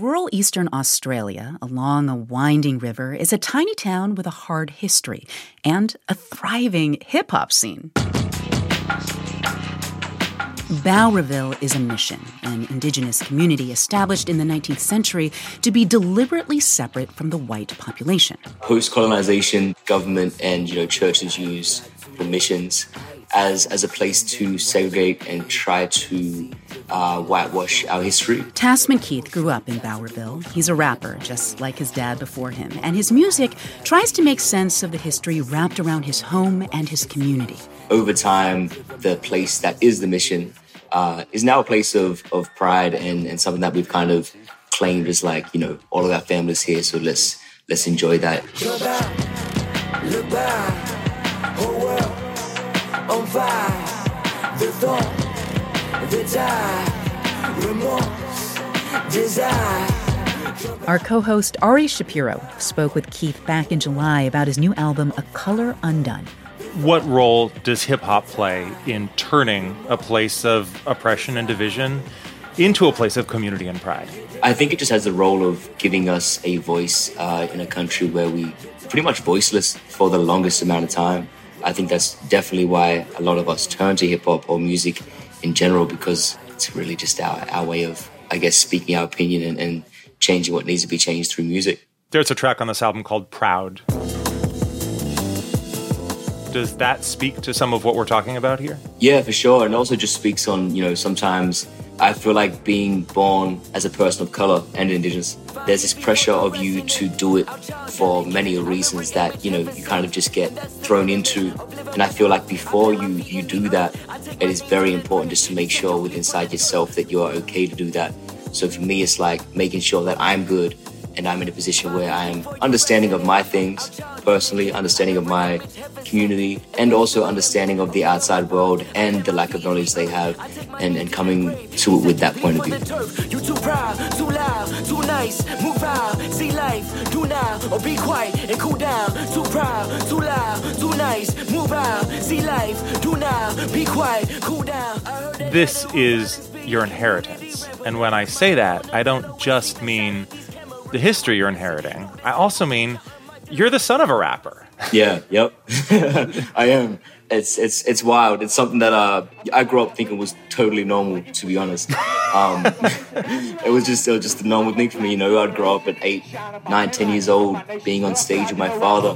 rural eastern Australia, along a winding river, is a tiny town with a hard history and a thriving hip-hop scene. Bowraville is a mission, an indigenous community established in the 19th century to be deliberately separate from the white population. Post-colonization, government and churches use the missions as a place to segregate and try to whitewash our history. Tasman Keith grew up in Bowraville. He's a rapper, just like his dad before him, and his music tries to make sense of the history wrapped around his home and his community. Over time, the place that is the mission is now a place of pride and something that we've kind of claimed as all of our families here, so let's enjoy that. Look back, whole world on fire, the thought, the tie, remorse, desire. Our co-host Ari Shapiro spoke with Keith back in July about his new album, A Color Undone. What role does hip-hop play in turning a place of oppression and division into a place of community and pride? I think it just has the role of giving us a voice in a country where we pretty much voiceless for the longest amount of time. I think that's definitely why a lot of us turn to hip-hop or music in general, because it's really just our way of, speaking our opinion and changing what needs to be changed through music. There's a track on this album called Proud. Does that speak to some of what we're talking about here? Yeah, for sure. And also just speaks on, sometimes I feel like being born as a person of color and indigenous, there's this pressure of you to do it for many reasons that, you kind of just get thrown into. And I feel like before you do that, it is very important just to make sure within inside yourself that you are okay to do that. So for me, it's like making sure that I'm good and I'm in a position where I'm understanding of my things, personally, understanding of my community, and also understanding of the outside world and the lack of knowledge they have, and coming to it with that point of view. You too proud, too loud, too nice, move out, see life, do now, or be quiet and cool down. Too proud, too loud, too nice, move out, see life, do now, be quiet, cool down. This is your inheritance. And when I say that, I don't just mean the history you're inheriting. I also mean you're the son of a rapper. Yeah, yep. I am. It's wild. It's something that I grew up thinking was totally normal, to be honest. It was just a normal thing for me. I'd grow up at 8, 9, 10 years old, being on stage with my father.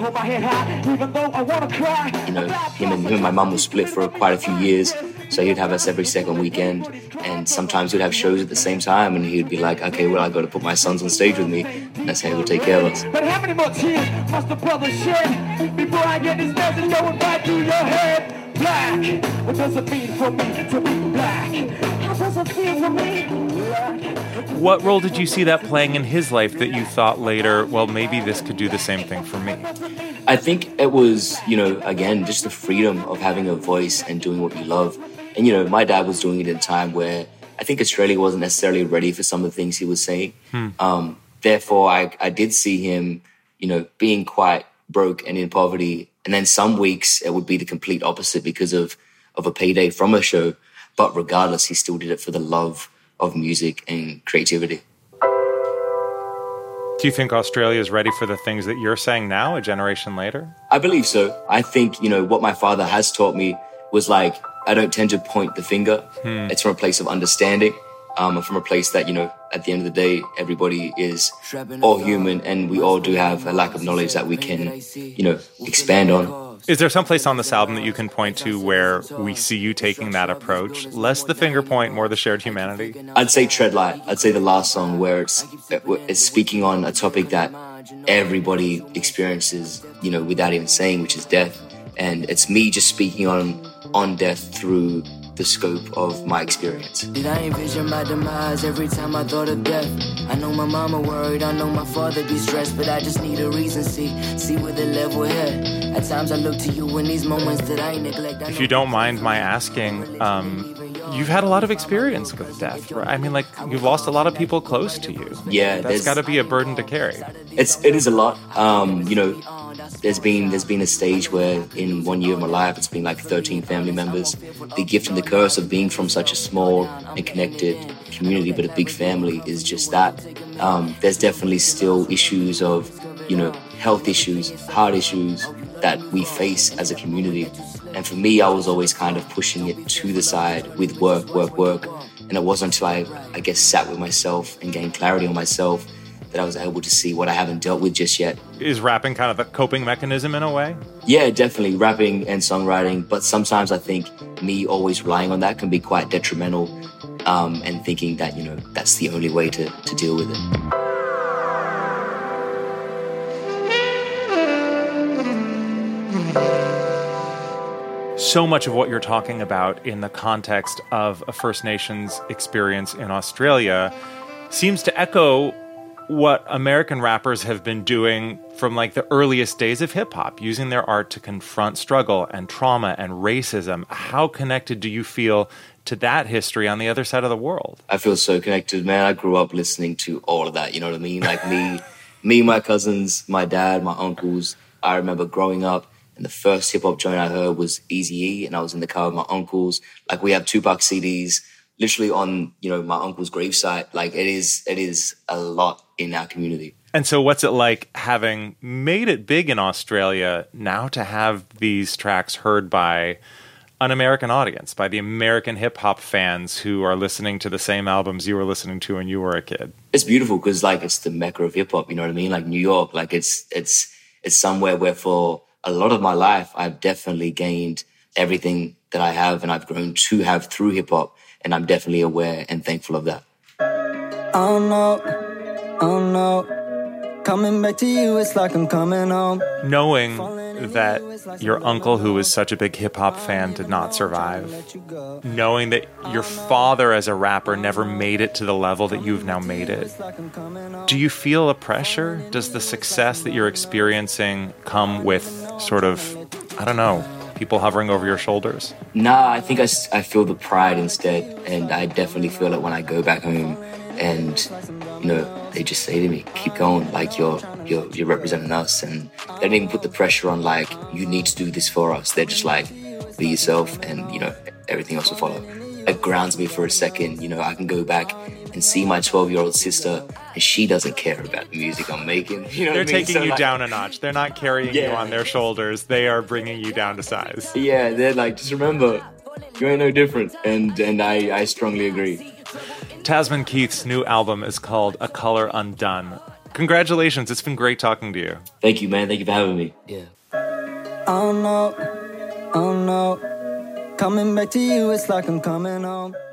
Him and my mum were split for quite a few years. So he'd have us every second weekend, and sometimes we'd have shows at the same time, and he'd be like, okay, well, I got to put my sons on stage with me, and that's how he would take care of us. But how many more tears must the brother shed before I get this message going right through your head? Black, what does it mean for me to be black? How does it feel for me? Black. What role did you see that playing in his life that you thought later, well, maybe this could do the same thing for me? I think it was, again, just the freedom of having a voice and doing what you love. And, my dad was doing it at a time where I think Australia wasn't necessarily ready for some of the things he was saying. Therefore, I did see him, being quite broke and in poverty. And then some weeks it would be the complete opposite because of a payday from a show. But regardless, he still did it for the love of music and creativity. Do you think Australia is ready for the things that you're saying now, a generation later? I believe so. I think, what my father has taught me was I don't tend to point the finger. It's from a place of understanding, and from a place that, at the end of the day, everybody is all human and we all do have a lack of knowledge that we can, expand on. Is there some place on this album that you can point to where we see you taking that approach? Less the finger point, more the shared humanity? I'd say Tread Light. I'd say the last song where it's speaking on a topic that everybody experiences, without even saying, which is death. And it's me just speaking on death through the scope of my experience. Did I envision my demise every time I thought of death? I know my mama worried, I know my father be stressed, but I just need a reason, see where the level head. At times I look to you in these moments that I neglect. If you don't mind my asking, you've had a lot of experience with death, right? I mean, you've lost a lot of people close to you. Yeah. That's got to be a burden to carry. It is a lot. There's been a stage where in 1 year of my life, it's been 13 family members. The gift and the curse of being from such a small and connected community, but a big family, is just that there's definitely still issues of, health issues, heart issues that we face as a community. And for me, I was always kind of pushing it to the side with work. And it wasn't until I guess, sat with myself and gained clarity on myself that I was able to see what I haven't dealt with just yet. Is rapping kind of a coping mechanism in a way? Yeah, definitely. Rapping and songwriting. But sometimes I think me always relying on that can be quite detrimental, and thinking that, that's the only way to deal with it. So much of what you're talking about in the context of a First Nations experience in Australia seems to echo what American rappers have been doing from like the earliest days of hip-hop, using their art to confront struggle and trauma and racism. How connected do you feel to that history on the other side of the world? I feel so connected, man. I grew up listening to all of that, you know what I mean? Like me, my cousins, my dad, my uncles. I remember growing up, and the first hip-hop joint I heard was Eazy-E, and I was in the car with my uncles. Like, we have Tupac CDs literally on, my uncle's gravesite. Like, it is a lot in our community. And so what's it like, having made it big in Australia, now to have these tracks heard by an American audience, by the American hip-hop fans who are listening to the same albums you were listening to when you were a kid? It's beautiful because, like, it's the mecca of hip-hop, you know what I mean? Like, New York, like, it's somewhere where for a lot of my life, I've definitely gained everything that I have and I've grown to have through hip-hop, and I'm definitely aware and thankful of that. Oh no, coming back to you, it's like I'm coming home. Knowing that your uncle, who was such a big hip-hop fan, did not survive. Knowing that your father as a rapper never made it to the level that you've now made it. Do you feel a pressure? Does the success that you're experiencing come with sort of, I don't know, people hovering over your shoulders? Nah, I think I feel the pride instead, and I definitely feel it when I go back home and, they just say to me, keep going, like you're representing us, and they don't even put the pressure on like, you need to do this for us. They're just like, be yourself and, everything else will follow. It grounds me for a second, I can go back and see my 12-year-old sister, and she doesn't care about the music I'm making. They're taking you down a notch. They're not carrying you on their shoulders. They are bringing you down to size. Yeah, they're like, just remember, you ain't no different. And I strongly agree. Tasman Keith's new album is called A Color Undone. Congratulations. It's been great talking to you. Thank you, man. Thank you for having me. Yeah. Oh no, coming back to you, it's like I'm coming home.